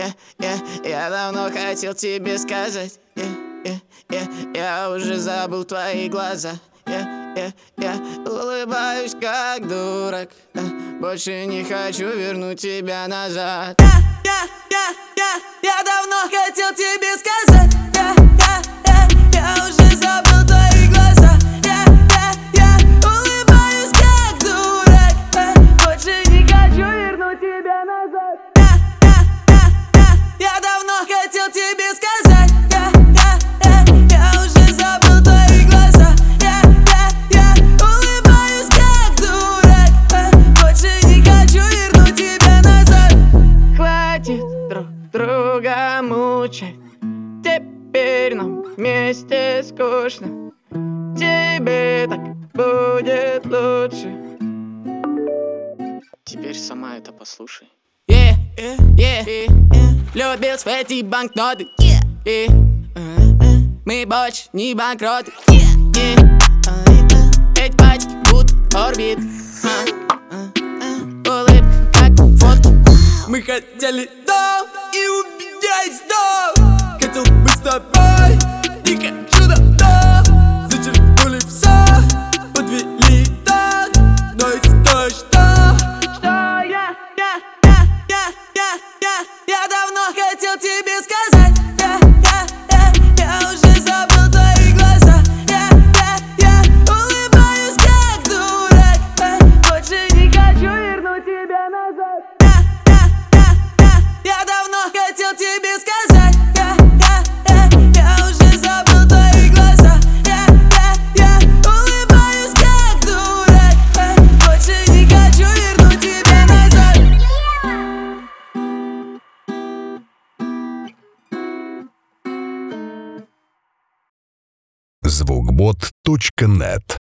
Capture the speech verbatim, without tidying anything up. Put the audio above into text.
я, я, я давно хотел тебе сказать. Я, я, я, я уже забыл твои глаза. Я, я, я улыбаюсь как дурак. Больше не хочу вернуть тебя назад. Я, я, я, я, я давно хотел тебе сказать. Я, я, я, я уже забыл твои глаза. Я, я, я улыбаюсь как дурак. Больше не хочу вернуть тебя назад. Я, я, я, я, я давно хотел тебе сказать. Я, я, я, я уже забыл твои глаза. Я, я, я улыбаюсь как дурак. Больше не хочу вернуть тебя назад. Хватит друг друга мучать. Теперь нам вместе скучно. Тебе так будет лучше. Теперь сама это послушай. Yeah, yeah, yeah, yeah. Любил эти банкноты. Yeah, yeah. Uh, uh. Мы больше не банкроты. Yeah, yeah. Uh, uh. Эти пачки будто орбит. uh, uh, uh. Улыбка как фото. Мы хотели дом и убедились дом. Хотел быть с тобой, не хочу давно. Зачеркнули все, подвели так. Но ведь то, что Что я, я, я, я, я, я Я давно хотел тебе сказать. Я, я, я, я уже забыл твои глаза. Я, я, я улыбаюсь как дурак. Больше не хочу вернуть тебя назад. Я, я, я, я, я давно хотел тебе сказать. Я, я, я, я уже забыл твои глаза. Я, я, я улыбаюсь как дурак. Больше не хочу вернуть тебя назад. звукбот точка нет